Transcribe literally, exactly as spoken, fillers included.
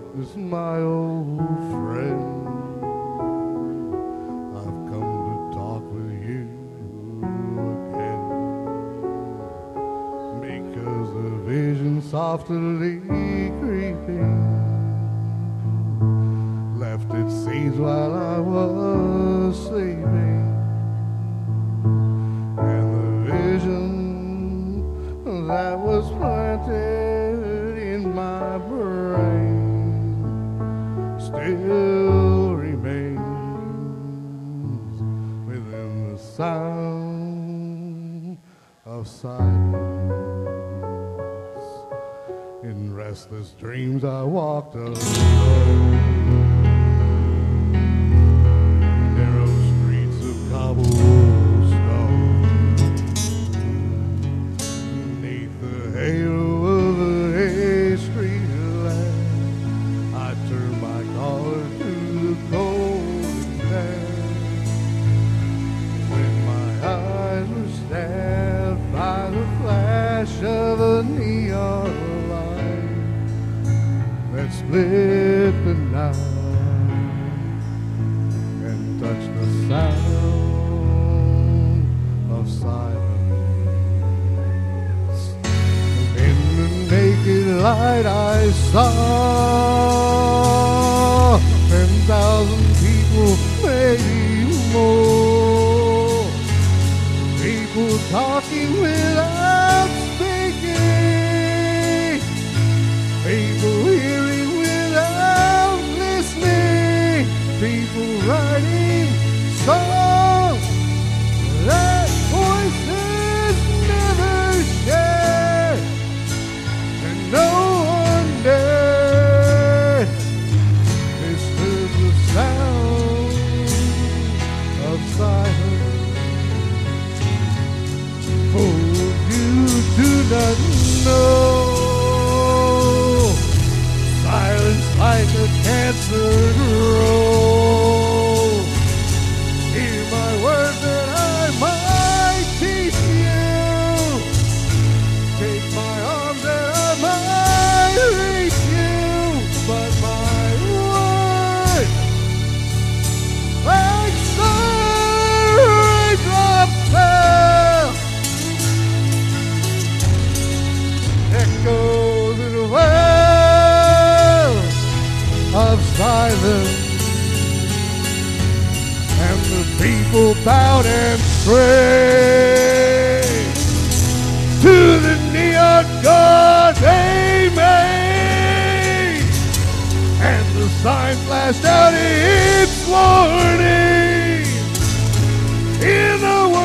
is my old friend. I've come to talk with you again, because the vision softly creeping left its seeds while I was sleeping, and the vision that was planted in my brain still remains within the sound of silence. In restless dreams I walked alone, narrow streets of cobblestone, beneath the halo of a street lamp. I turned my collar to the cold air, when my eyes were stabbed by the flash of a neon light that split the night and touched the sound of silence. In the naked light I saw ten thousand people, maybe more, people talking without speaking, people hearing without listening, people writing songs that voices never shared, and no one dared disturb the sound of silence. For you do not know, silence like a cancer grows. Hear my words that I might teach you, take my arms that I might reach you, but my words, like sun raindrops fell, echoes in a wells of silence, and the people bowed and prayed to the neon god they made, and the sign flashed out its warning in the